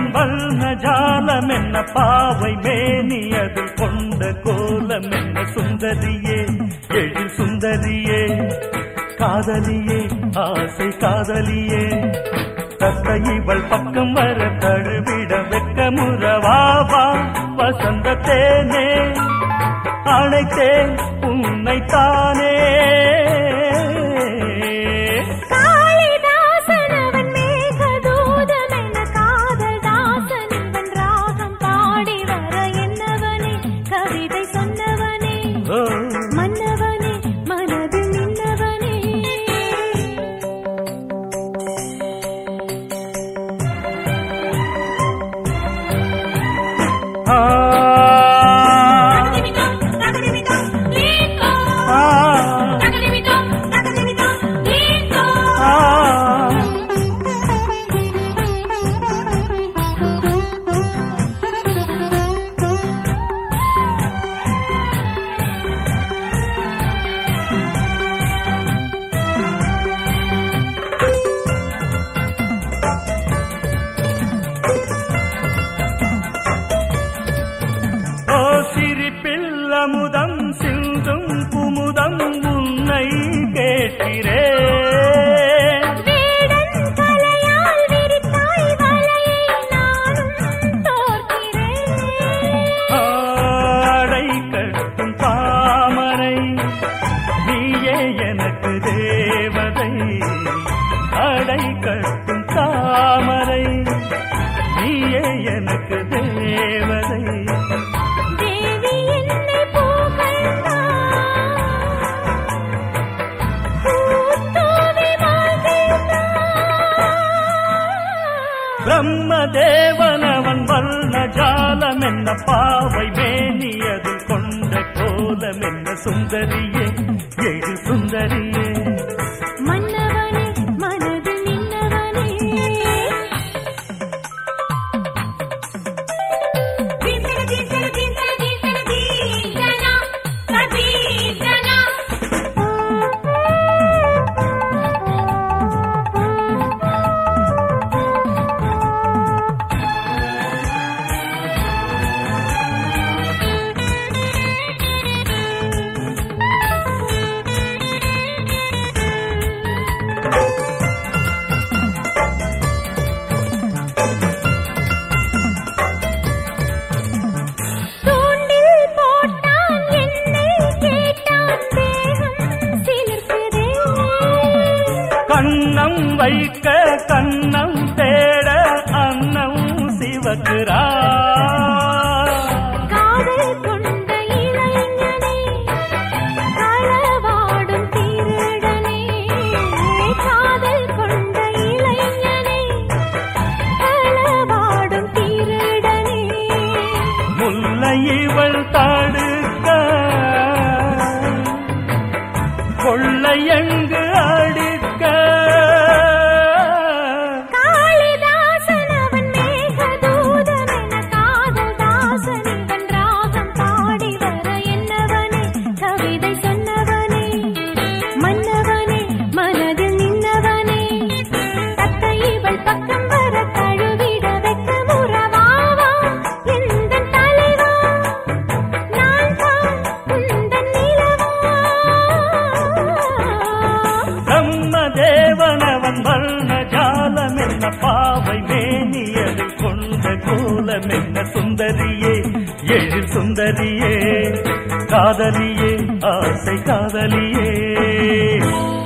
வண்ண ஜாலம் என்ன பாவை மேனியது கொண்ட கோலம் என்ன சுந்தரியே எழில் சுந்தரியே காதலியே ஆசை காதலியே தத்தை இவள் பக்கம் வர தழுவிட வெக்க முறவாவா வசந்த தேனே அழைத்தேன் உன்னைத்தானே அமுதம் சிந்தும் குமுதம் உன்னை கேட்கிறேன் ஆடை கட்டும் தாமரை நீயே எனக்கு தேவதை ஆடை கட்டும் தாமரை நீயே எனக்கு தேவதை பிரம்மதேவனவன் வல்ல ஜாலம் என்ன பாவை மேனியது கொண்ட கோலம் என்ன சுந்தரியே எழு சுந்தரியே மன்னவனே மனதில் நின்னவனே கண்ணம் வைக்க கண்ணம் தேட அன்னம் சிவக்குரா காதல் கொண்ட இளைஞனே களவாடும் திருடனே காதல் கொண்ட இளைஞனே களவாடும் திருடனே முல்லை இவள் தடுக்க கொள்ளை எங்கு அடிக்க தேவனவன் வல்ல ஜாலம் என்ன பாவை மேனியது கொண்ட கோலம் என்ன சுந்தரியே எழில் சுந்தரியே காதலியே ஆசை காதலியே